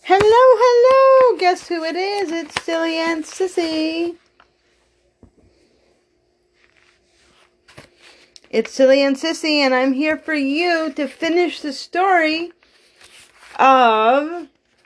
Hello, hello! Guess who it is? It's Silly and Sissy. It's Silly and Sissy, and I'm here for you to finish the story of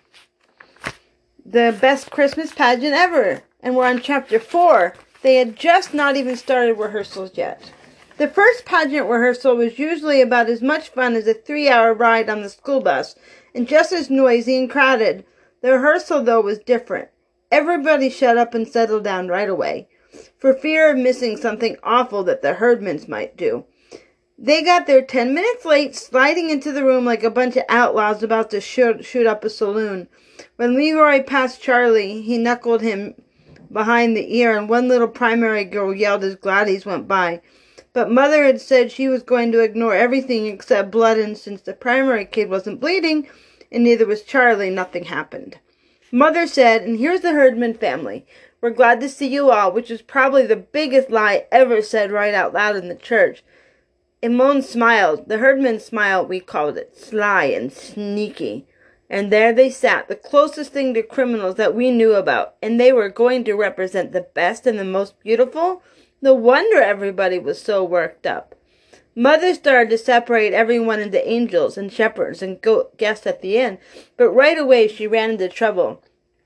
the best Christmas pageant ever. And we're on chapter 4. They had just not even started rehearsals yet. The first pageant rehearsal was usually about as much fun as a 3-hour ride on the school bus, and just as noisy and crowded. The rehearsal, though, was different. Everybody shut up and settled down right away, for fear of missing something awful that the Herdmans might do. They got there 10 minutes late, sliding into the room like a bunch of outlaws about to shoot up a saloon. When Leroy passed Charlie, he knuckled him behind the ear, and one little primary girl yelled as Gladys went by. But Mother had said she was going to ignore everything except blood, and since the primary kid wasn't bleeding, and neither was Charlie, nothing happened. Mother said, and here's the Herdman family. We're glad to see you all, which is probably the biggest lie ever said right out loud in the church. Amon smiled. The Herdman smile, we called it, sly and sneaky. And there they sat, the closest thing to criminals that we knew about, and they were going to represent the best and the most beautiful. No wonder everybody was so worked up. Mother started to separate everyone into angels and shepherds and guests at the end, but right away she ran into trouble.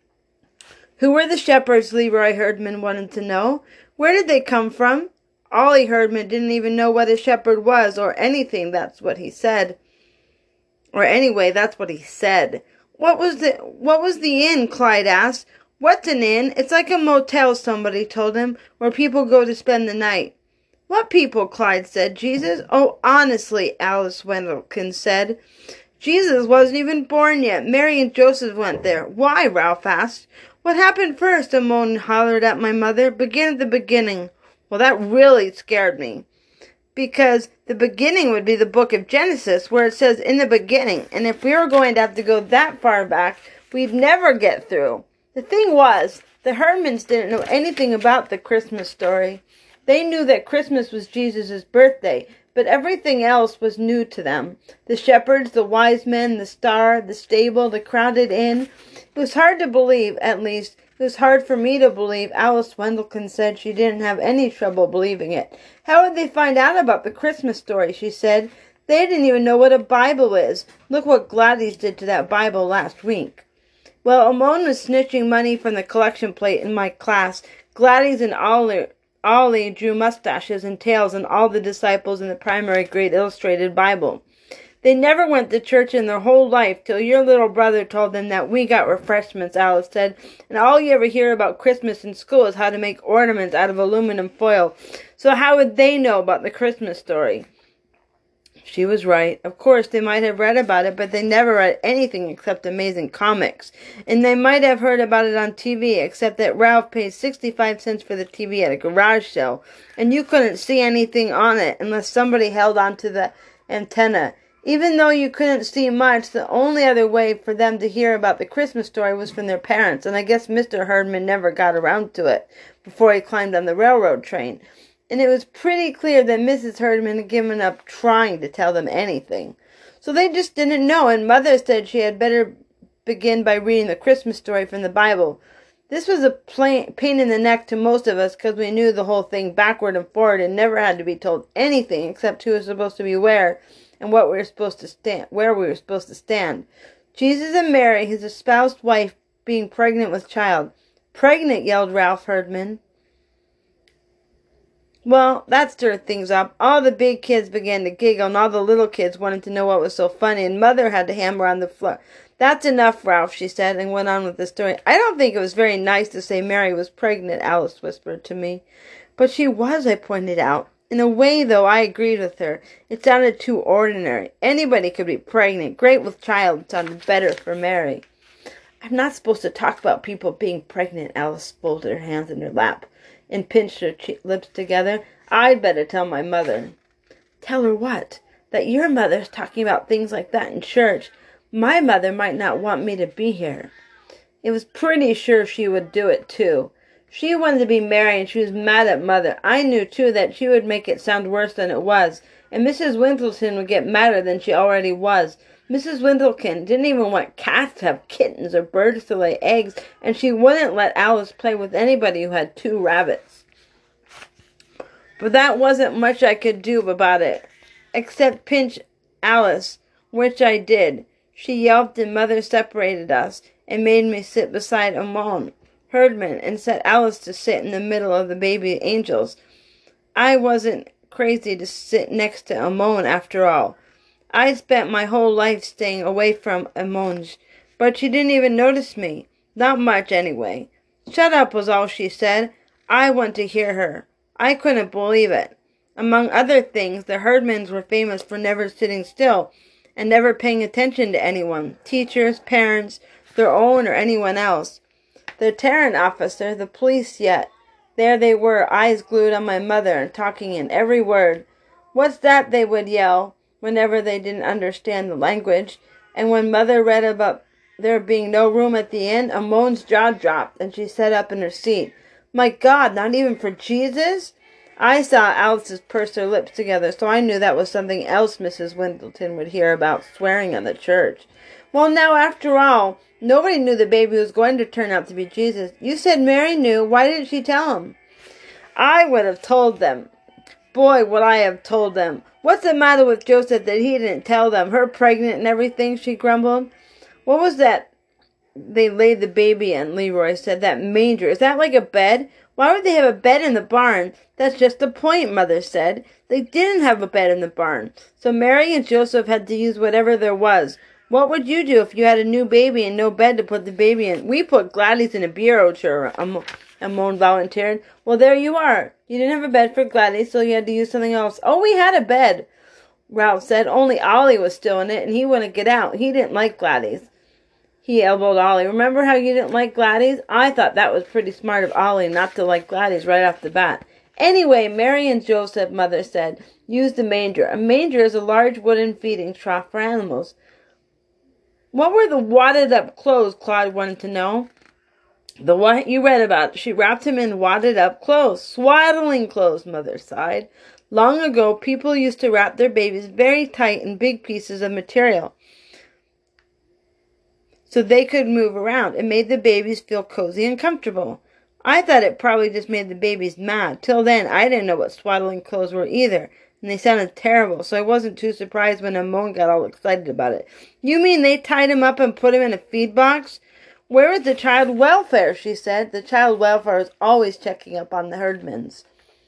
Who were the shepherds? Leroy Herdman wanted to know. Where did they come from? Ollie Herdman didn't even know what a shepherd was or anything. That's what he said. Or anyway, that's what he said. What was the inn? Clyde asked. What's an inn? It's like a motel, somebody told him, where people go to spend the night. What people? Clyde said. Jesus? Oh, honestly, Alice Wendelkin said. Jesus wasn't even born yet. Mary and Joseph went there. Why? Ralph asked. What happened first? Amon hollered at my mother. Begin at the beginning. Well, that really scared me. Because the beginning would be the book of Genesis, where it says, in the beginning. And if we were going to have to go that far back, we'd never get through. The thing was, the Herdmans didn't know anything about the Christmas story. They knew that Christmas was Jesus' birthday, but everything else was new to them. The shepherds, the wise men, the star, the stable, the crowded inn. It was hard to believe, at least. It was hard for me to believe. Alice Wendelkin said she didn't have any trouble believing it. How would they find out about the Christmas story, she said. They didn't even know what a Bible is. Look what Gladys did to that Bible last week. Well, Amon was snitching money from the collection plate in my class. Gladys and Ollie drew mustaches and tails on all the disciples in the primary grade illustrated Bible. They never went to church in their whole life till your little brother told them that we got refreshments, Alice said, and all you ever hear about Christmas in school is how to make ornaments out of aluminum foil. So how would they know about the Christmas story? She was right. Of course, they might have read about it, but they never read anything except amazing comics. And they might have heard about it on TV, except that Ralph paid 65 cents for the TV at a garage sale, and you couldn't see anything on it unless somebody held onto the antenna. Even though you couldn't see much, the only other way for them to hear about the Christmas story was from their parents, and I guess Mr. Herdman never got around to it before he climbed on the railroad train. And it was pretty clear that Mrs. Herdman had given up trying to tell them anything. So they just didn't know, and Mother said she had better begin by reading the Christmas story from the Bible. This was a pain in the neck to most of us because we knew the whole thing backward and forward and never had to be told anything except who was supposed to be where and what we were supposed to stand, where we were supposed to stand. Jesus and Mary, his espoused wife, being pregnant with child. Pregnant, yelled Ralph Herdman. Well, that stirred things up. All the big kids began to giggle, and all the little kids wanted to know what was so funny, and Mother had to hammer on the floor. That's enough, Ralph, she said, and went on with the story. I don't think it was very nice to say Mary was pregnant, Alice whispered to me. But she was, I pointed out. In a way, though, I agreed with her. It sounded too ordinary. Anybody could be pregnant. Great with child sounded better for Mary. I'm not supposed to talk about people being pregnant, Alice folded her hands in her lap and pinched her lips together. I'd better tell my mother. Tell her what? That your mother's talking about things like that in church. My mother might not want me to be here. It was pretty sure she would do it, too. She wanted to be Mary, and she was mad at Mother. I knew, too, that she would make it sound worse than it was, and Mrs. Winkleton would get madder than she already was. Mrs. Windleton didn't even want cats to have kittens or birds to lay eggs, and she wouldn't let Alice play with anybody who had 2 rabbits. But that wasn't much I could do about it, except pinch Alice, which I did. She yelped and Mother separated us and made me sit beside Amon, Herdman, and set Alice to sit in the middle of the baby angels. I wasn't crazy to sit next to Amon after all. I spent my whole life staying away from Amonj, but she didn't even notice me. Not much, anyway. Shut up was all she said. I want to hear her. I couldn't believe it. Among other things, the Herdmans were famous for never sitting still and never paying attention to anyone, teachers, parents, their own, or anyone else. The Tarrant officer, the police yet. There they were, eyes glued on my mother and talking in every word. What's that? They would yell whenever they didn't understand the language. And when Mother read about there being no room at the inn, Amon's jaw dropped and she sat up in her seat. My God, not even for Jesus? I saw Alice's purse her lips together, so I knew that was something else Mrs. Windleton would hear about swearing in the church. Well, now, after all, nobody knew the baby was going to turn out to be Jesus. You said Mary knew. Why didn't she tell him? I would have told them. Boy, would I have told them. What's the matter with Joseph that he didn't tell them? Her pregnant and everything, she grumbled. What was that they laid the baby in, Leroy said. That manger. Is that like a bed? Why would they have a bed in the barn? That's just the point, Mother said. They didn't have a bed in the barn. So Mary and Joseph had to use whatever there was. What would you do if you had a new baby and no bed to put the baby in? We put Gladys in a bureau chair, Amon volunteered. Well, there you are. You didn't have a bed for Gladys, so you had to use something else. Oh, we had a bed, Ralph said. Only Ollie was still in it, and he wouldn't get out. He didn't like Gladys. He elbowed Ollie. Remember how you didn't like Gladys? I thought that was pretty smart of Ollie not to like Gladys right off the bat. Anyway, Mary and Joseph, Mother said, used the manger. A manger is a large wooden feeding trough for animals. What were the wadded-up clothes, Claude wanted to know. The what you read about. She wrapped him in wadded-up clothes. Swaddling clothes, Mother sighed. Long ago, people used to wrap their babies very tight in big pieces of material so they could move around. It made the babies feel cozy and comfortable. I thought it probably just made the babies mad. Till then, I didn't know what swaddling clothes were either, and they sounded terrible, so I wasn't too surprised when Amon got all excited about it. You mean they tied him up and put him in a feed box? Where is the child welfare? She said. The child welfare is always checking up on the Herdmans.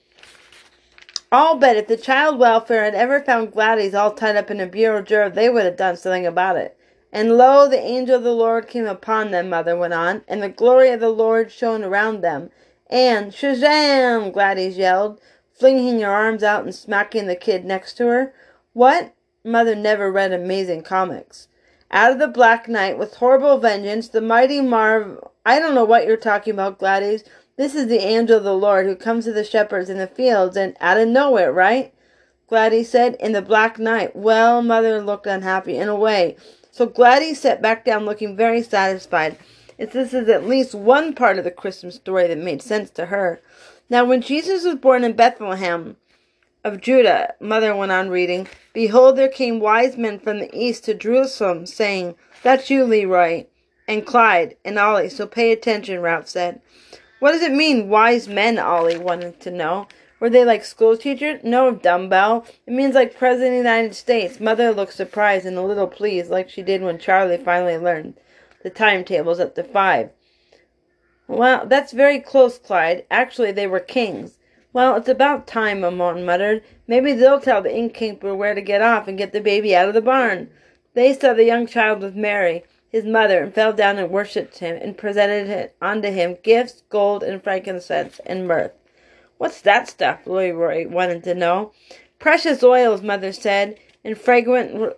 I'll bet if the child welfare had ever found Gladys all tied up in a bureau drawer, they would have done something about it. And lo, the angel of the Lord came upon them, Mother went on, and the glory of the Lord shone around them. And, Shazam! Gladys yelled, flinging her arms out and smacking the kid next to her. What? Mother never read Amazing Comics. Out of the black night, with horrible vengeance, the mighty I don't know what you're talking about, Gladys. This is the angel of the Lord who comes to the shepherds in the fields and out of nowhere, right? Gladys said, in the black night. Well, Mother looked unhappy, in a way. So Gladys sat back down looking very satisfied. This is at least one part of the Christmas story that made sense to her. Now, when Jesus was born in Bethlehem of Judah, Mother went on reading, behold, there came wise men from the east to Jerusalem, saying, that's you, Leroy, and Clyde, and Ollie, so pay attention, Ralph said. What does it mean, wise men, Ollie wanted to know. Were they like school teachers? No, dumbbell. It means like President of the United States. Mother looked surprised and a little pleased, like she did when Charlie finally learned the timetables up to 5. Well, that's very close, Clyde. Actually, they were kings. Well, it's about time, Amon muttered. Maybe they'll tell the innkeeper where to get off and get the baby out of the barn. They saw the young child with Mary, his mother, and fell down and worshipped him, and presented unto him gifts, gold, and frankincense, and myrrh. What's that stuff? Leroy wanted to know. Precious oils, Mother said, and fragrant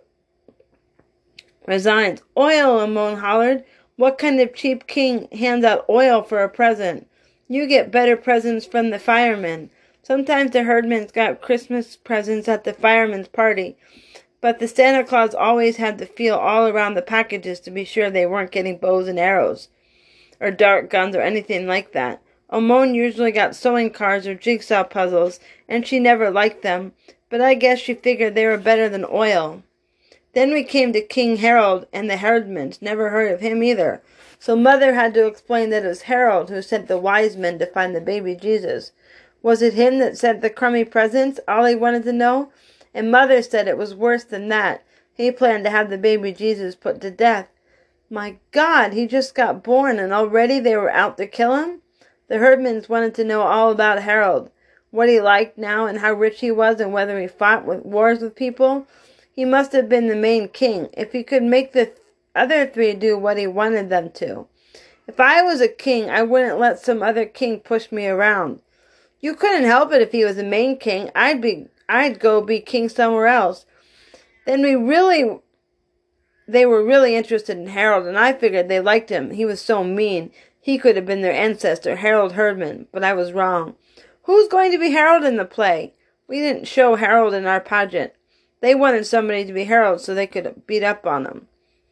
resins. Oil, Amon hollered. What kind of cheap king hands out oil for a present? You get better presents from the firemen. Sometimes the herdmans got Christmas presents at the firemen's party, but the Santa Claus always had to feel all around the packages to be sure they weren't getting bows and arrows, or dart guns, or anything like that. Amon usually got sewing cards or jigsaw puzzles, and she never liked them, but I guess she figured they were better than oil. Then we came to King Harold and the Herdmans. Never heard of him either. So Mother had to explain that it was Harold who sent the wise men to find the baby Jesus. Was it him that sent the crummy presents? Ollie wanted to know. And Mother said it was worse than that. He planned to have the baby Jesus put to death. My God, he just got born and already they were out to kill him? The Herdmans wanted to know all about Harold, what he liked now and how rich he was and whether he fought wars with people. He must have been the main king, if he could make the other three do what he wanted them to. If I was a king, I wouldn't let some other king push me around. You couldn't help it if he was the main king. I'd go be king somewhere else. Then they were really interested in Harold, and I figured they liked him. He was so mean. He could have been their ancestor, Harold Herdman, but I was wrong. Who's going to be Harold in the play? We didn't show Harold in our pageant. They wanted somebody to be Harold so they could beat up on him.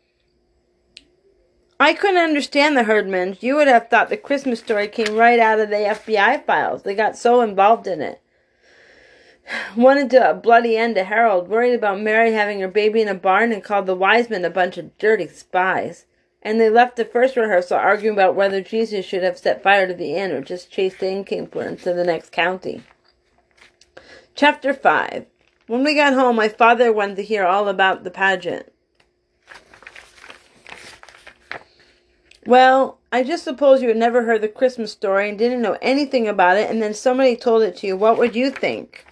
I couldn't understand the Herdmans. You would have thought the Christmas story came right out of the FBI files. They got so involved in it. Wanted a bloody end to Harold, worried about Mary having her baby in a barn, and called the wise men a bunch of dirty spies. And they left the first rehearsal arguing about whether Jesus should have set fire to the inn or just chased the innkeeper into the next county. Chapter 5. When we got home, my father wanted to hear all about the pageant. Well, I just suppose you had never heard the Christmas story and didn't know anything about it, and then somebody told it to you. What would you think?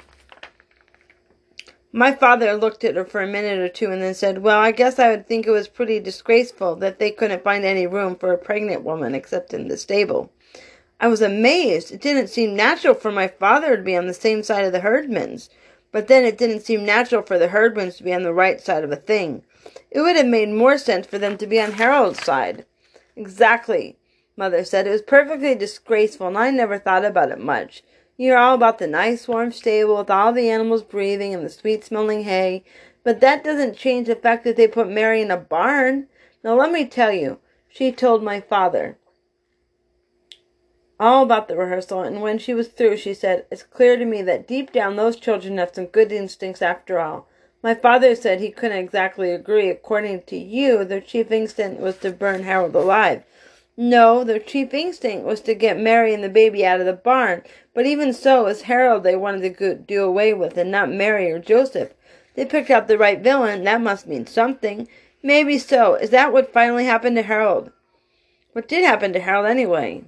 My father looked at her for a minute or two and then said, well, I guess I would think it was pretty disgraceful that they couldn't find any room for a pregnant woman except in the stable. I was amazed. It didn't seem natural for my father to be on the same side of the Herdmans. But then it didn't seem natural for the Herdmans to be on the right side of a thing. It would have made more sense for them to be on Harold's side. Exactly, Mother said. It was perfectly disgraceful, and I never thought about it much. You hear all about the nice warm stable with all the animals breathing and the sweet-smelling hay, but that doesn't change the fact that they put Mary in a barn. Now let me tell you, she told my father all about the rehearsal, and when she was through, she said, it's clear to me that deep down those children have some good instincts after all. My father said he couldn't exactly agree. According to you, their chief instinct was to burn Harold alive. No, their chief instinct was to get Mary and the baby out of the barn. But even so, it was Harold they wanted to do away with, and not Mary or Joseph. They picked out the right villain. That must mean something. Maybe so. Is that what finally happened to Harold? What did happen to Harold anyway?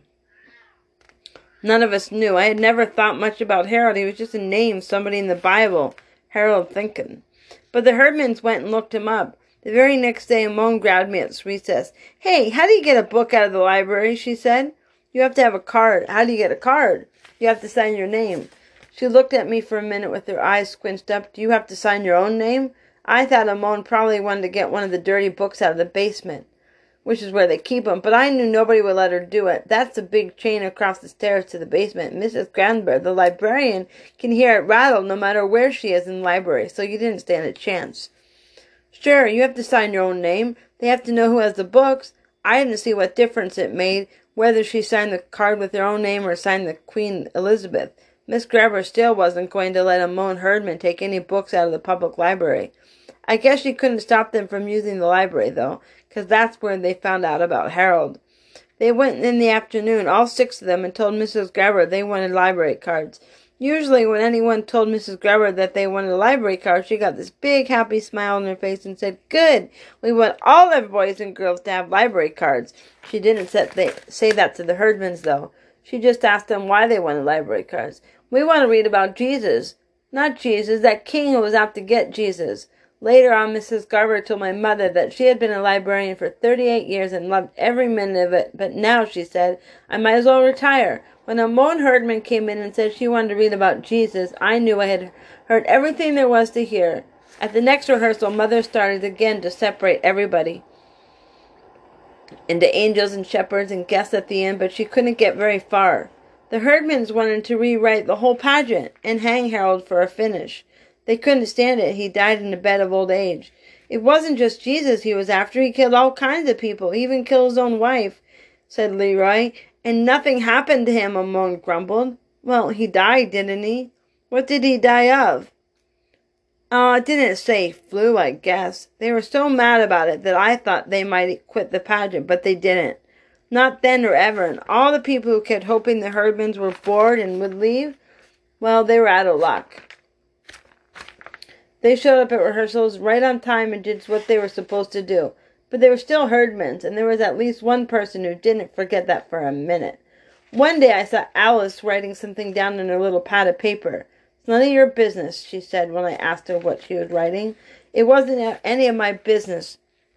None of us knew. I had never thought much about Harold. He was just a name, somebody in the Bible. Harold Thinkin. But the Herdmans went and looked him up. The very next day, Mom grabbed me at recess. Hey, how do you get a book out of the library? She said. You have to have a card. How do you get a card? You have to sign your name. She looked at me for a minute with her eyes squinched up. Do you have to sign your own name? I thought Amon probably wanted to get one of the dirty books out of the basement, which is where they keep them, but I knew nobody would let her do it. That's a big chain across the stairs to the basement. Mrs. Granberry, the librarian, can hear it rattle no matter where she is in the library, so you didn't stand a chance. Sure, you have to sign your own name. They have to know who has the books. I didn't see what difference it made, whether she signed the card with her own name or signed the Queen Elizabeth. Miss Grabber still wasn't going to let Amon Herdman take any books out of the public library. I guess she couldn't stop them from using the library, though, because that's where they found out about Harold. They went in the afternoon, all 6 of them, and told Mrs. Grabber they wanted library cards. Usually when anyone told Mrs. Grabber that they wanted a library card, she got this big happy smile on her face and said, Good! We want all our boys and girls to have library cards. She didn't say that to the Herdmans, though. She just asked them why they wanted library cards. We want to read about Jesus. Not Jesus, that king who was out to get Jesus. Later on, Mrs. Garber told my mother that she had been a librarian for 38 years and loved every minute of it, but now, she said, I might as well retire. When Amon Herdman came in and said she wanted to read about Jesus, I knew I had heard everything there was to hear. At the next rehearsal, Mother started again to separate everybody into angels and shepherds and guests at the end, but she couldn't get very far. The Herdmans wanted to rewrite the whole pageant and hang Harold for a finish. They couldn't stand it. He died in a bed of old age. It wasn't just Jesus he was after. He killed all kinds of people. He even killed his own wife, said Leroy. And nothing happened to him, Amon grumbled. Well, he died, didn't he? What did he die of? Oh, it didn't say flu, I guess. They were so mad about it that I thought they might quit the pageant, but they didn't. Not then or ever, and all the people who kept hoping the Herdmans were bored and would leave, well, they were out of luck. They showed up at rehearsals right on time and did what they were supposed to do. But they were still Herdmans, and there was at least one person who didn't forget that for a minute. One day I saw Alice writing something down on her little pad of paper. "It's none of your business," she said when I asked her what she was writing. It wasn't any of my business.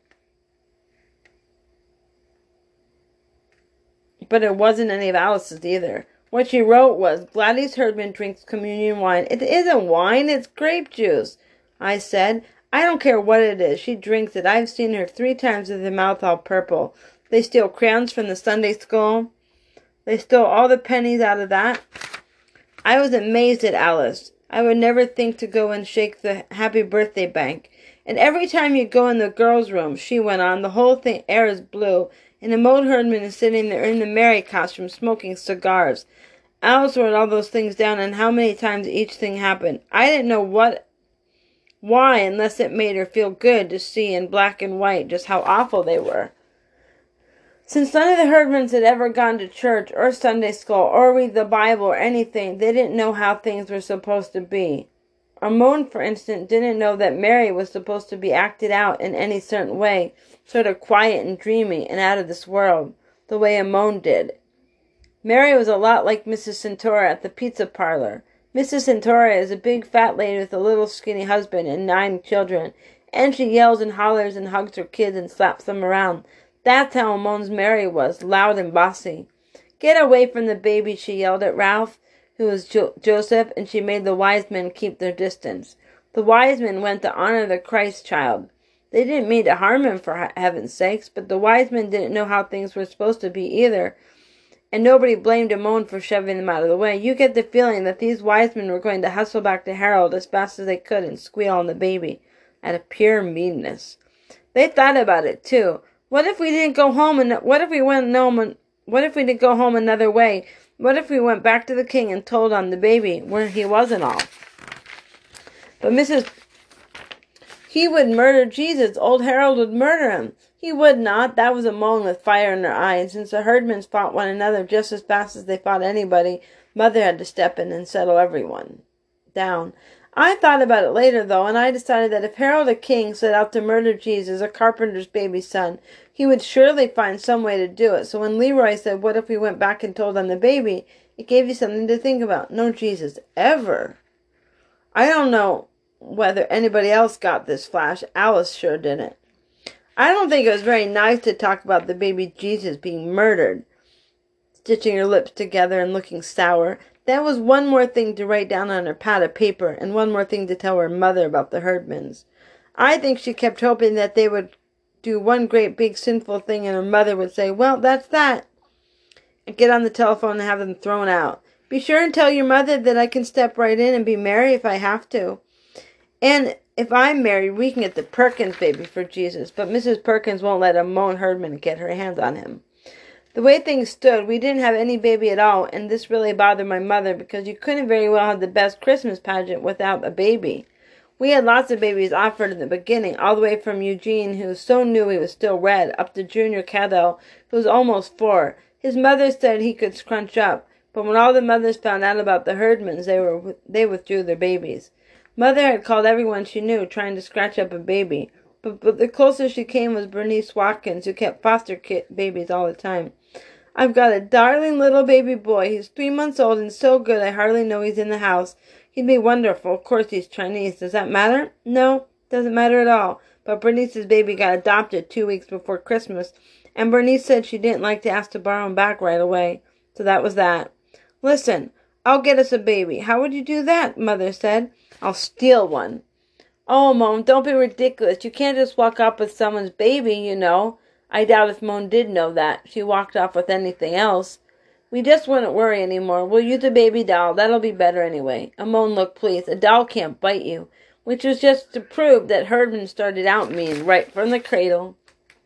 But it wasn't any of Alice's either. What she wrote was, "Gladys Herdman drinks communion wine." "It isn't wine, it's grape juice," I said. "I don't care what it is. She drinks it. I've seen her 3 times with her mouth all purple. They steal crayons from the Sunday school. They stole all the pennies out of that." I was amazed at Alice. I would never think to go and shake the happy birthday bank. "And every time you go in the girls' room," she went on, "the whole air is blue, and Mode Herdman is sitting there in the Mary costume smoking cigars." Alice wrote all those things down and how many times each thing happened. I didn't know why unless it made her feel good to see in black and white just how awful they were. Since none of the Herdmans had ever gone to church or Sunday school or read the Bible or anything, they didn't know how things were supposed to be. Mone, for instance, didn't know that Mary was supposed to be acted out in any certain way, sort of quiet and dreamy and out of this world, the way Mone did. Mary was a lot like Mrs. Centaura at the pizza parlor. Mrs. Centaura is a big fat lady with a little skinny husband and 9 children, and she yells and hollers and hugs her kids and slaps them around. That's how Mone's Mary was, loud and bossy. "Get away from the baby," she yelled at Ralph, who was Joseph, and she made the wise men keep their distance. The wise men went to honor the Christ child. They didn't mean to harm him, for heaven's sakes, but the wise men didn't know how things were supposed to be either, and nobody blamed Mone for shoving them out of the way. You get the feeling that these wise men were going to hustle back to Harold as fast as they could and squeal on the baby, out of pure meanness. They thought about it, too. What if we didn't go home, and what if we didn't go home another way? What if we went back to the king and told on the baby where he wasn't all? But he would murder Jesus. Old Harold would murder him. He would not. That was Mone with fire in her eye. And since the Herdmans fought one another just as fast as they fought anybody, Mother had to step in and settle everyone down. I thought about it later, though, and I decided that if Harold the King set out to murder Jesus, a carpenter's baby son, he would surely find some way to do it. So when Leroy said, "What if we went back and told on the baby?" it gave you something to think about. No Jesus ever. I don't know whether anybody else got this flash. Alice sure didn't. I don't think it was very nice to talk about the baby Jesus being murdered. Stitching her lips together and looking sour. That was one more thing to write down on her pad of paper, and one more thing to tell her mother about the Herdmans. I think she kept hoping that they would do one great big sinful thing, and her mother would say, "Well, that's that," and get on the telephone and have them thrown out. "Be sure and tell your mother that I can step right in and be Mary if I have to. And if I'm married, we can get the Perkins baby for Jesus." But Mrs. Perkins won't let Mone Herdman get her hands on him. The way things stood, we didn't have any baby at all, and this really bothered my mother because you couldn't very well have the best Christmas pageant without a baby. We had lots of babies offered in the beginning, all the way from Eugene, who so knew he was still red, up to Junior Cadell, who was almost 4. His mother said he could scrunch up, but when all the mothers found out about the Herdmans, they withdrew their babies. Mother had called everyone she knew, trying to scratch up a baby, but the closest she came was Bernice Watkins, who kept foster babies all the time. "I've got a darling little baby boy. He's 3 months old and so good I hardly know he's in the house. He'd be wonderful. Of course he's Chinese. Does that matter?" "No, doesn't matter at all. But Bernice's baby got adopted 2 weeks before Christmas, and Bernice said she didn't like to ask to borrow him back right away. So that was that." "Listen, I'll get us a baby." "How would you do that?" Mother said. "I'll steal one." "Oh, Mone, don't be ridiculous. You can't just walk off with someone's baby, you know." I doubt if Mone did know that. She walked off with anything else. "We just wouldn't worry any more. We'll use a baby doll. That'll be better anyway." Mone looked pleased. "A doll can't bite you." Which was just to prove that Herdman started out mean right from the cradle.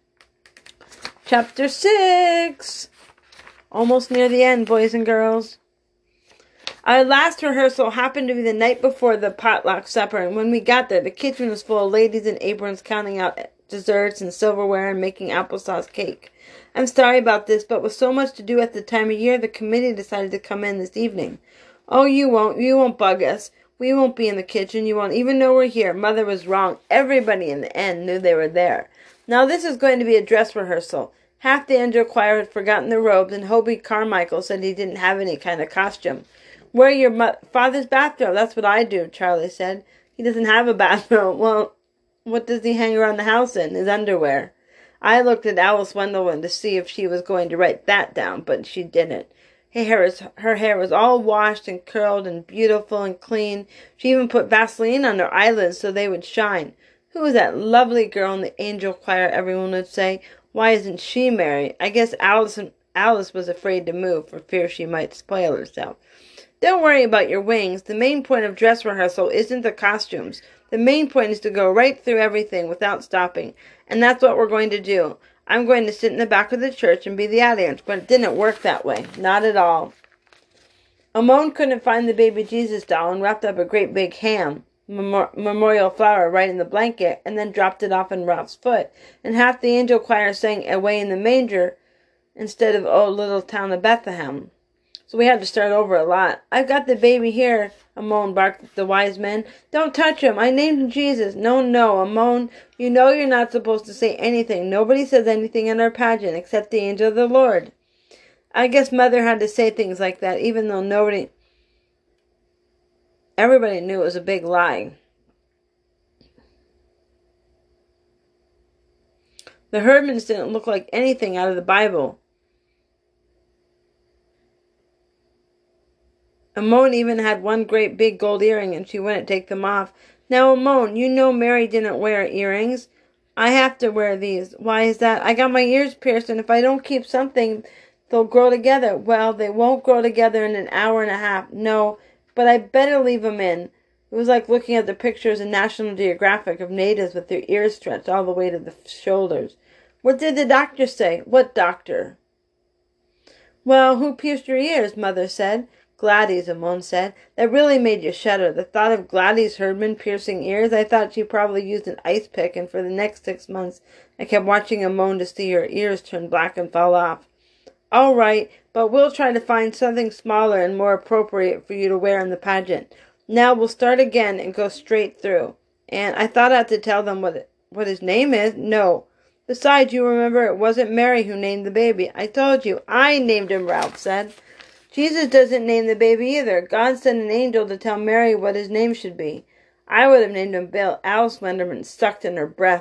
Chapter 6. Almost near the end, boys and girls. Our last rehearsal happened to be the night before the potluck supper, and when we got there, the kitchen was full of ladies in aprons counting out desserts and silverware and making applesauce cake. I'm sorry about this, but with so much to do at the time of year, the committee decided to come in this evening. Oh, you won't bug us. We won't be in the kitchen. You won't even know we're here. Mother was wrong. Everybody in the end knew they were there. Now this is going to be a dress rehearsal. Half the angel choir had forgotten their robes, and Hobie Carmichael said he didn't have any kind of costume. Wear your father's bathrobe. That's what I do, Charlie said. He doesn't have a bathrobe. Well, what does he hang around the house in? His underwear. I looked at Alice Wendelman to see if she was going to write that down, but she didn't. Her hair was all washed and curled and beautiful and clean. She even put Vaseline on her eyelids so they would shine. Who is that lovely girl in the angel choir, everyone would say. Why isn't she married? I guess Alice was afraid to move for fear she might spoil herself. Don't worry about your wings. The main point of dress rehearsal isn't the costumes. The main point is to go right through everything without stopping. And that's what we're going to do. I'm going to sit in the back of the church and be the audience, but it didn't work that way. Not at all. Amon couldn't find the baby Jesus doll and wrapped up a great big ham, memorial flower, right in the blanket, and then dropped it off on Ralph's foot. And half the angel choir sang Away in the Manger instead of Oh, Little Town of Bethlehem. So we had to start over a lot. I've got the baby here, Amon barked at the wise men. Don't touch him. I named him Jesus. No, Amon. You know you're not supposed to say anything. Nobody says anything in our pageant except the angel of the Lord. I guess Mother had to say things like that, even though everybody knew it was a big lie. The Herdmans didn't look like anything out of the Bible. Amon even had one great big gold earring, and she wouldn't take them off. Now, Amon, you know Mary didn't wear earrings. I have to wear these. Why is that? I got my ears pierced, and if I don't keep something, they'll grow together. Well, they won't grow together in an hour and a half. No, but I better leave them in. It was like looking at the pictures in National Geographic of natives with their ears stretched all the way to the shoulders. What did the doctor say? What doctor? Well, who pierced your ears? Mother said. Gladys, Amon said. That really made you shudder. The thought of Gladys Herdman piercing ears, I thought she probably used an ice pick, and for the next 6 months I kept watching Amon to see her ears turn black and fall off. All right, but we'll try to find something smaller and more appropriate for you to wear in the pageant. Now we'll start again and go straight through. And I thought I had to tell them what his name is. No. Besides, you remember it wasn't Mary who named the baby. I told you. I named him, Ralph said. Jesus doesn't name the baby either. God sent an angel to tell Mary what his name should be. I would have named him Bill. Alice Wenderman sucked in her breath,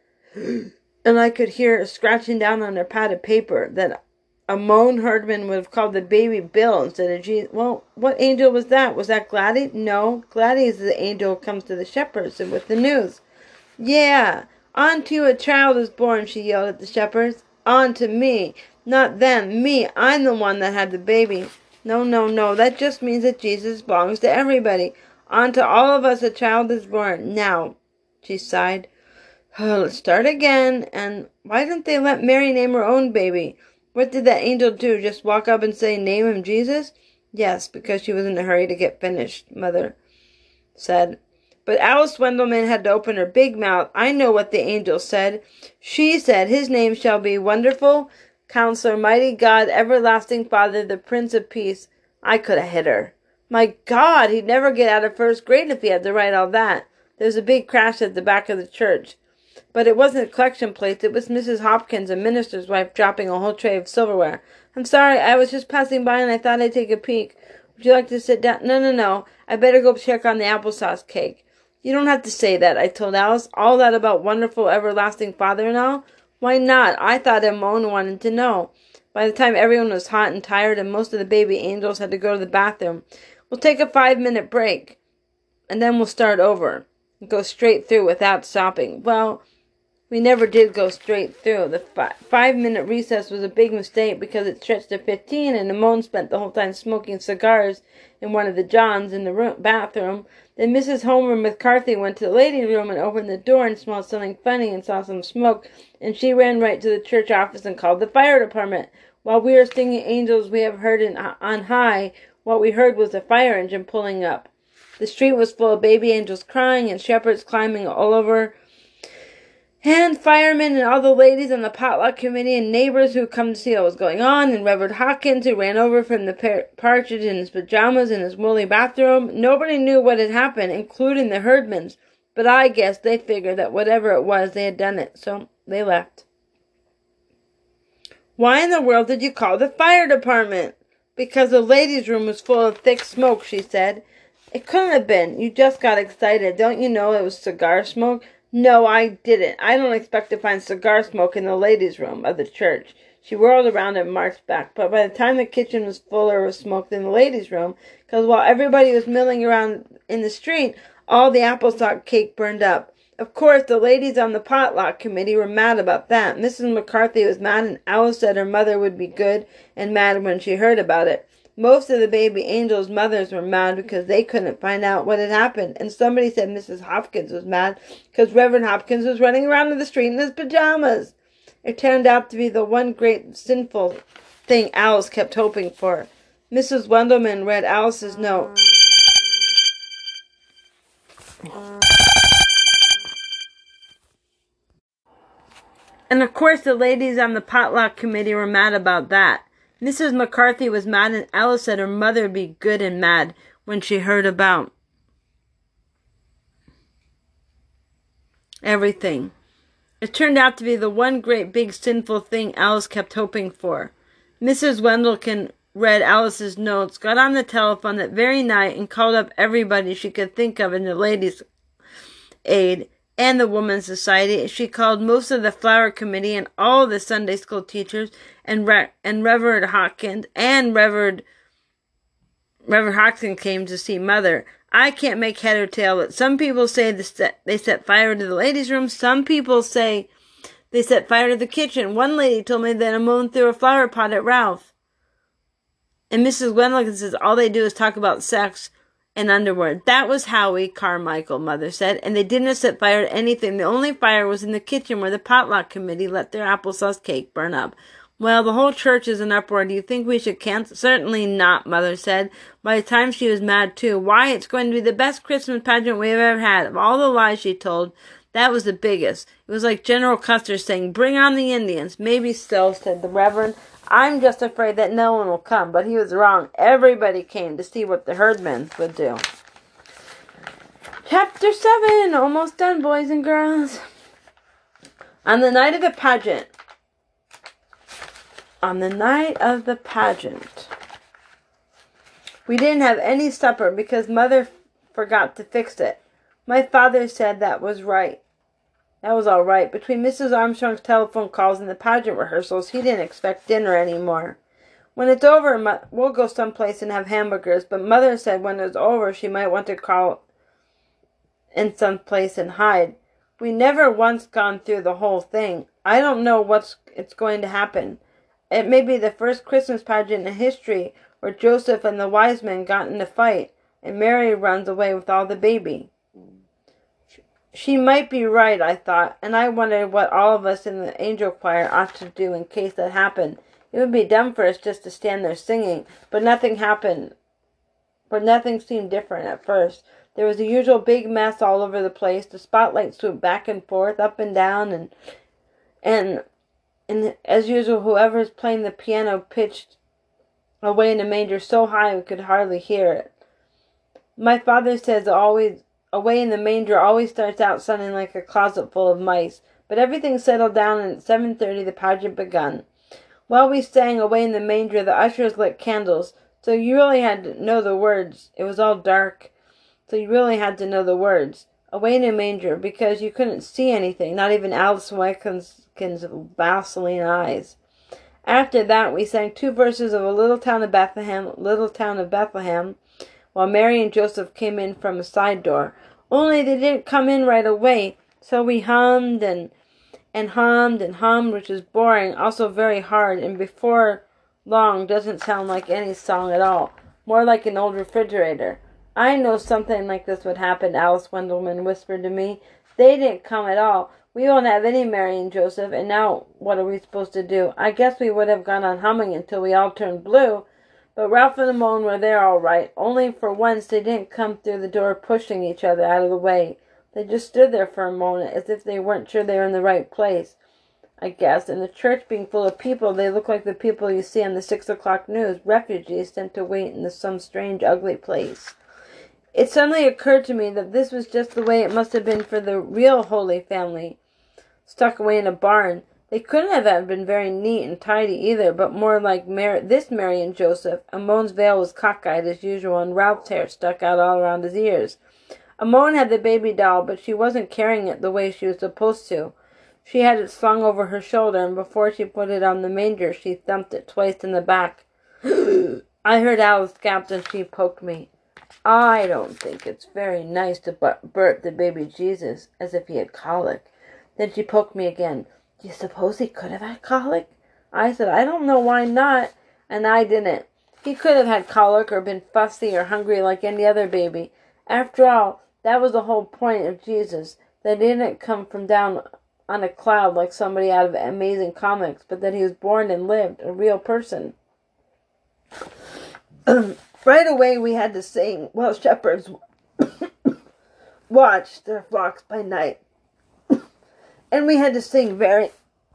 and I could hear her scratching down on her pad of paper. That Amon Herdman would have called the baby Bill instead of Jesus. Well, what angel was that? Was that Gladys? No, Gladys is the angel who comes to the shepherds and with the news. Yeah, on to you a child is born, she yelled at the shepherds. On to me, not them, me. I'm the one that had the baby. No, that just means that Jesus belongs to everybody. On to all of us a child is born. Now, she sighed. Oh, let's start again. And why didn't they let Mary name her own baby? What did that angel do? Just walk up and say, name him Jesus? Yes, because she was in a hurry to get finished, Mother said. But Alice Wendelman had to open her big mouth. I know what the angel said. She said, his name shall be Wonderful Counselor, Mighty God, Everlasting Father, the Prince of Peace. I could have hit her. My God, he'd never get out of first grade if he had to write all that. There was a big crash at the back of the church. But it wasn't collection plates. It was Mrs. Hopkins, a minister's wife, dropping a whole tray of silverware. I'm sorry, I was just passing by and I thought I'd take a peek. Would you like to sit down? No. I better go check on the applesauce cake. You don't have to say that, I told Alice. All that about wonderful, everlasting Father and all? Why not? I thought Amon wanted to know. By the time everyone was hot and tired and most of the baby angels had to go to the bathroom, we'll take a 5-minute break, and then we'll start over and go straight through without stopping. Well, we never did go straight through. The 5-minute recess was a big mistake because it stretched to 15, and Amon spent the whole time smoking cigars in one of the Johns in the bathroom. Then Mrs. Homer McCarthy went to the ladies' room and opened the door and smelled something funny and saw some smoke, and she ran right to the church office and called the fire department. While we were singing Angels We Have Heard on High, What we heard was a fire engine pulling up. The street was full of baby angels crying and shepherds climbing all over, and firemen and all the ladies on the potluck committee and neighbors who come to see what was going on, and Reverend Hawkins, who ran over from the partridge in his pajamas in his woolly bathrobe. Nobody knew what had happened, including the herdmans, but I guess they figured that whatever it was, they had done it, so they left. Why in the world did you call the fire department? Because the ladies' room was full of thick smoke, she said. It couldn't have been. You just got excited. Don't you know it was cigar smoke? No, I didn't. I don't expect to find cigar smoke in the ladies' room of the church. She whirled around and marched back. But by the time the kitchen was fuller of smoke than the ladies' room, because while everybody was milling around in the street, all the applesauce cake burned up. Of course, the ladies on the potluck committee were mad about that. Mrs. McCarthy was mad, and Alice said her mother would be good and mad when she heard about it. Most of the baby angels' mothers were mad because they couldn't find out what had happened. And somebody said Mrs. Hopkins was mad because Reverend Hopkins was running around in the street in his pajamas. It turned out to be the one great sinful thing Alice kept hoping for. Mrs. Wendelman read Alice's note. And of course the ladies on the potluck committee were mad about that. Mrs. McCarthy was mad, and Alice said her mother would be good and mad when she heard about everything. It turned out to be the one great big sinful thing Alice kept hoping for. Mrs. Wendelkin read Alice's notes, got on the telephone that very night, and called up everybody she could think of in the Ladies' Aid and the Women's Society. She called most of the flower committee and all the Sunday school teachers and Reverend Hawkins, and Reverend Hawkins came to see Mother. I can't make head or tail of it. Some people say they set fire to the ladies' room. Some people say they set fire to the kitchen. One lady told me that a moon threw a flower pot at Ralph. And Mrs. Wendelkin says all they do is talk about sex and underwear. That was Howie Carmichael, Mother said, and they didn't set fire to anything. The only fire was in the kitchen where the potluck committee let their applesauce cake burn up. Well, the whole church is in uproar. Do you think we should cancel? Certainly not, Mother said. By the time she was mad, too. Why, it's going to be the best Christmas pageant we've ever had. Of all the lies she told, that was the biggest. It was like General Custer saying, bring on the Indians. Maybe so, said the Reverend. I'm just afraid that no one will come. But he was wrong. Everybody came to see what the herdmen would do. Chapter 7. Almost done, boys and girls. On the night of the pageant, we didn't have any supper because Mother forgot to fix it. My father said that was right. That was all right. Between Mrs. Armstrong's telephone calls and the pageant rehearsals, he didn't expect dinner anymore. When it's over, we'll go someplace and have hamburgers, but Mother said when it's over, she might want to call in someplace and hide. We never once gone through the whole thing. I don't know it's going to happen. It may be the first Christmas pageant in history where Joseph and the wise men got in a fight, and Mary runs away with all the baby. She might be right, I thought, and I wondered what all of us in the angel choir ought to do in case that happened. It would be dumb for us just to stand there singing, but nothing happened. But nothing seemed different at first. There was the usual big mess all over the place. The spotlight swooped back and forth, up and down, and as usual, whoever's playing the piano pitched away in the manger so high we could hardly hear it. My father says always, away in the manger always starts out sounding like a closet full of mice. But everything settled down, and at 7:30 the pageant begun. While we sang Away in the Manger, the ushers lit candles, so you really had to know the words. It was all dark, so you really had to know the words. Away in the Manger, because you couldn't see anything, not even Alice Watkins' Vaseline eyes. After that, we sang 2 verses of A Little Town of Bethlehem, while Mary and Joseph came in from a side door. Only they didn't come in right away, so we hummed and hummed, which is boring, also very hard, and before long doesn't sound like any song at all, more like an old refrigerator. I know something like this would happen, Alice Wendelman whispered to me. They didn't come at all. We won't have any Mary and Joseph, and now what are we supposed to do? I guess we would have gone on humming until we all turned blue, But Ralph and Amon were there all right, only for once they didn't come through the door pushing each other out of the way. They just stood there for a moment as if they weren't sure they were in the right place. I guess, and the church being full of people, they looked like the people you see on the 6 o'clock news, refugees sent to wait in some strange, ugly place. It suddenly occurred to me that this was just the way it must have been for the real Holy Family, stuck away in a barn. They couldn't have been very neat and tidy either, but more like Mary and Joseph. Amon's veil was cockeyed as usual, and Ralph's hair stuck out all around his ears. Amon had the baby doll, but she wasn't carrying it the way she was supposed to. She had it slung over her shoulder, and before she put it on the manger, she thumped it twice in the back. I heard Alice gasp, and she poked me. I don't think it's very nice to burp the baby Jesus, as if he had colic. Then she poked me again. Do you suppose he could have had colic? I said, I don't know why not, and I didn't. He could have had colic or been fussy or hungry like any other baby. After all, that was the whole point of Jesus, that he didn't come from down on a cloud like somebody out of Amazing Comics, but that he was born and lived, a real person. Right away we had to sing while shepherds watched their flocks by night. And we had to sing very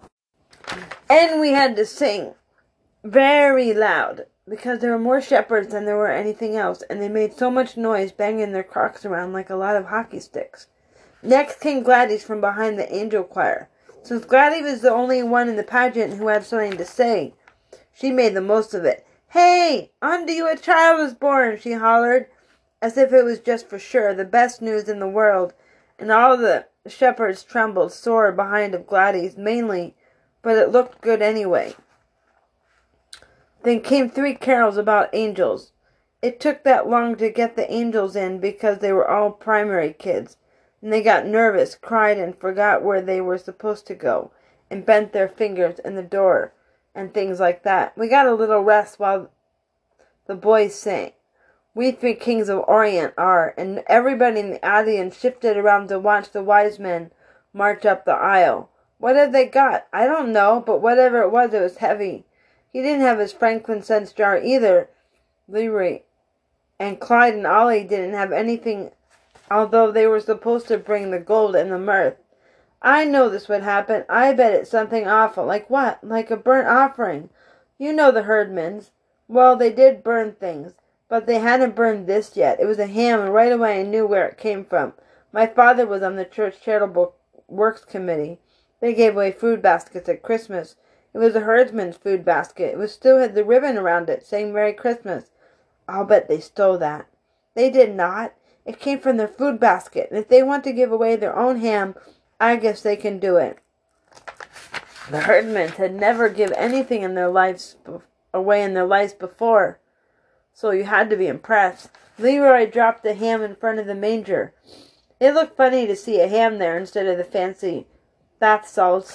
loud, because there were more shepherds than there were anything else, and they made so much noise banging their crocks around like a lot of hockey sticks. Next came Gladys from behind the angel choir. Since Gladys was the only one in the pageant who had something to say, she made the most of it. Hey, unto you a child is born, she hollered, as if it was just for sure, the best news in the world, and all the shepherds trembled sore behind of Gladys, mainly, but it looked good anyway. Then came 3 carols about angels. It took that long to get the angels in because they were all primary kids, and they got nervous, cried, and forgot where they were supposed to go, and bent their fingers in the door, and things like that. We got a little rest while the boys sang. We 3 kings of Orient are, and everybody in the audience shifted around to watch the wise men march up the aisle. What have they got? I don't know, but whatever it was heavy. He didn't have his frankincense jar either. Leroy and Clyde and Ollie didn't have anything, although they were supposed to bring the gold and the myrrh. I know this would happen. I bet it's something awful. Like what? Like a burnt offering. You know the Herdmans. Well, they did burn things, but they hadn't burned this yet. It was a ham, and right away I knew where it came from. My father was on the church charitable works committee. They gave away food baskets at Christmas. It was a herdsman's food basket. It still had the ribbon around it, saying Merry Christmas. I'll bet they stole that. They did not. It came from their food basket, and if they want to give away their own ham, I guess they can do it. The Herdmans had never given anything in their lives away in their lives before, so you had to be impressed. Leroy dropped the ham in front of the manger. It looked funny to see a ham there instead of the fancy bath salts.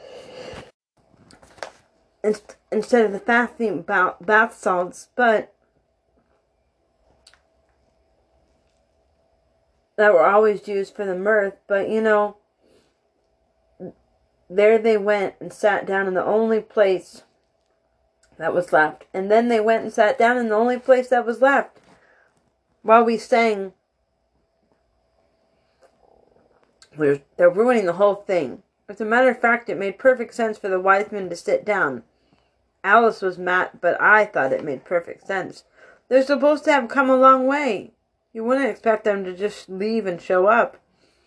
Instead of the fancy bath salts, but that were always used for the myrrh. But you know, there they went and sat down in the only place that was left. And then they went and sat down in the only place that was left while we sang. They're ruining the whole thing. As a matter of fact, it made perfect sense for the wise men to sit down. Alice was mad, but I thought it made perfect sense. They're supposed to have come a long way. You wouldn't expect them to just leave and show up.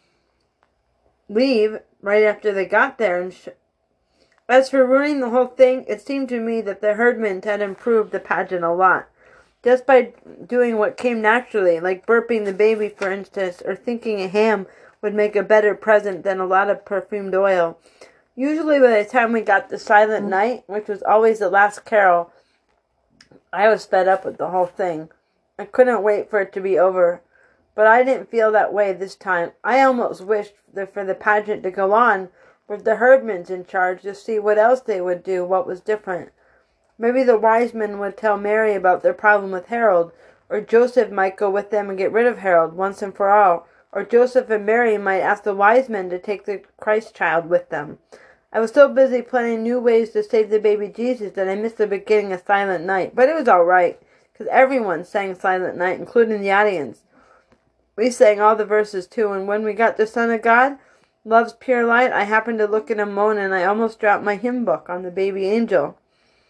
Leave right after they got there. And as for ruining the whole thing, it seemed to me that the Herdmans had improved the pageant a lot. Just by doing what came naturally, like burping the baby, for instance, or thinking a ham would make a better present than a lot of perfumed oil. Usually by the time we got to Silent Night, which was always the last carol, I was fed up with the whole thing. I couldn't wait for it to be over. But I didn't feel that way this time. I almost wished for the pageant to go on with the Herdmans in charge to see what else they would do, what was different. Maybe the wise men would tell Mary about their problem with Harold, or Joseph might go with them and get rid of Harold once and for all, or Joseph and Mary might ask the wise men to take the Christ child with them. I was so busy planning new ways to save the baby Jesus that I missed the beginning of Silent Night, but it was all right. because everyone sang Silent Night, including the audience. We sang all the verses too, and when we got to Son of God, Love's Pure Light, I happened to look at Amon and I almost dropped my hymn book on the baby angel.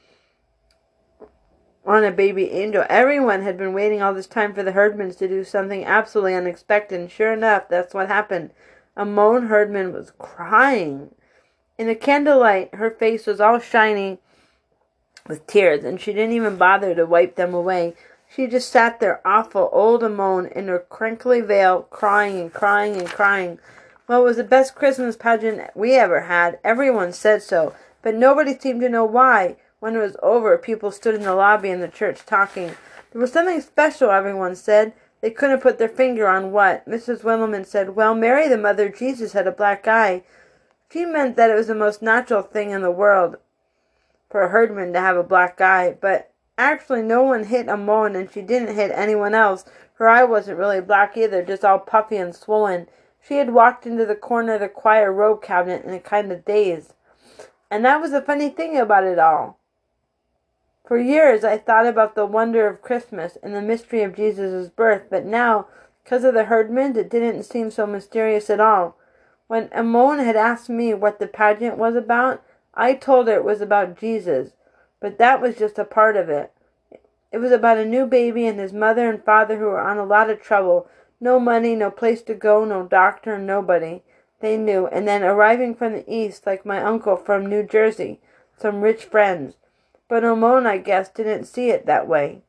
On a baby angel. Everyone had been waiting all this time for the Herdmans to do something absolutely unexpected, and sure enough, that's what happened. Amon Herdman was crying. In the candlelight, her face was all shiny with tears, and she didn't even bother to wipe them away. She just sat there, awful old Amon, in her crinkly veil, crying and crying and crying. Well, it was the best Christmas pageant we ever had. Everyone said so, but nobody seemed to know why. When it was over, people stood in the lobby in the church talking. There was something special, everyone said. They couldn't put their finger on what. Mrs. Williman said, well, Mary, the mother of Jesus, had a black eye. She meant that it was the most natural thing in the world for a herdman to have a black eye, but actually no one hit Amon, and she didn't hit anyone else. Her eye wasn't really black either, just all puffy and swollen. She had walked into the corner of the choir robe cabinet in a kind of daze. And that was the funny thing about it all. For years I thought about the wonder of Christmas and the mystery of Jesus' birth, but now, because of the Herdmans, it didn't seem so mysterious at all. When Amon had asked me what the pageant was about, I told her it was about Jesus, but that was just a part of it. It was about a new baby and his mother and father who were on a lot of trouble. No money, no place to go, no doctor, nobody. They knew, and then arriving from the east, like my uncle from New Jersey, some rich friends. But Amon, I guess, didn't see it that way.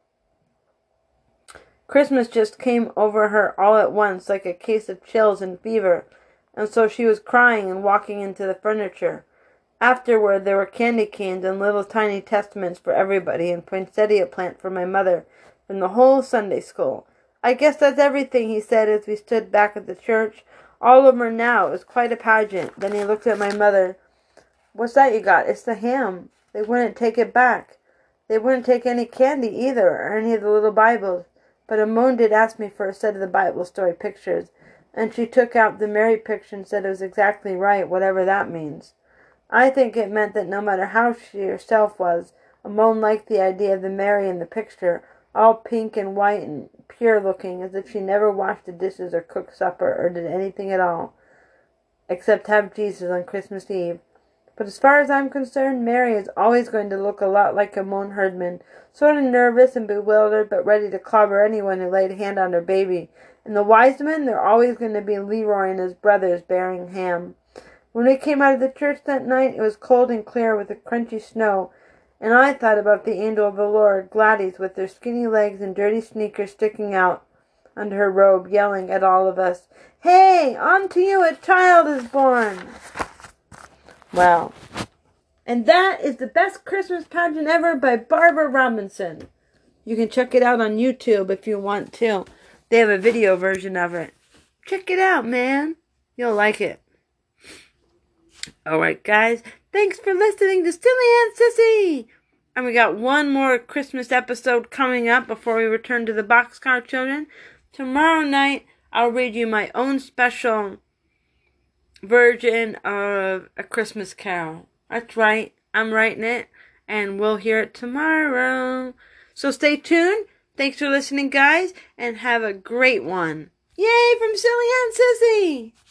Christmas just came over her all at once, like a case of chills and fever, and so she was crying and walking into the furniture. Afterward, there were candy canes and little tiny testaments for everybody, and poinsettia plant for my mother, from the whole Sunday school. I guess that's everything, he said as we stood back at the church. All over now. It was quite a pageant. Then he looked at my mother. What's that you got? It's the ham. They wouldn't take it back. They wouldn't take any candy either, or any of the little Bibles. But Amon did ask me for a set of the Bible story pictures, and she took out the Mary picture and said it was exactly right, whatever that means. I think it meant that no matter how she herself was, Amon liked the idea of the Mary in the picture, all pink and white and pure looking, as if she never washed the dishes or cooked supper or did anything at all, except have Jesus on Christmas Eve. But as far as I'm concerned, Mary is always going to look a lot like Amon Herdman, sort of nervous and bewildered, but ready to clobber anyone who laid a hand on her baby. And the wise men, they're always going to be Leroy and his brothers bearing ham. When we came out of the church that night, it was cold and clear with a crunchy snow, and I thought about the angel of the Lord, Gladys, with her skinny legs and dirty sneakers sticking out under her robe, yelling at all of us, "Hey, unto you a child is born!" Well, and that is the best Christmas pageant ever by Barbara Robinson. You can check it out on YouTube if you want to. They have a video version of it. Check it out, man. You'll like it. Alright, guys. Thanks for listening to Silly Aunt Sissy. And we got one more Christmas episode coming up before we return to the Boxcar Children. Tomorrow night, I'll read you my own special version of A Christmas Carol. That's right. I'm writing it. And we'll hear it tomorrow. So stay tuned. Thanks for listening, guys. And have a great one. Yay from Silly Aunt Sissy.